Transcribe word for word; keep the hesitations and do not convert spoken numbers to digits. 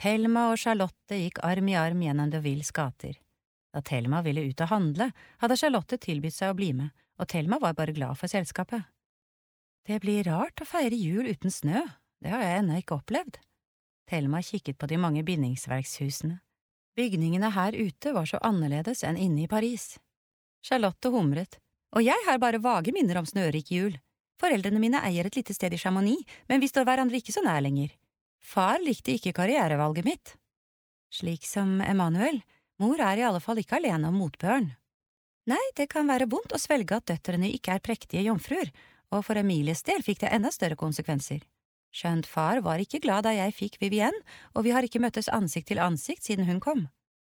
Thelma og Charlotte gikk arm i arm gjennom Deauville's gater. Da Thelma ville ut og handle, hadde Charlotte tilbudt seg å bli med, og Thelma var bare glad for selskapet. Det blir rart å feire jul uten snø, det har jeg ennå ikke opplevd. Thelma kikket på de mange bindingsverkshusene. Bygningene her ute var så annerledes enn inne i Paris. Charlotte humret, og jeg har bare vage minner om snørik jul. Foreldrene mine eier et lite sted i Chamonix, men vi står hverandre ikke så nær lenger. Far likte ikke karrierevalget mitt. Slik som Emmanuel, mor er i alle fall ikke alene om motbøren. Nei, det kan være vondt å svelge at døtrene ikke er prektige jomfruer, og for Emilies del fikk det enda større konsekvenser. Skjønt far var ikke glad da jeg fikk Vivienne, og vi har ikke møttes ansikt til ansikt siden hun kom.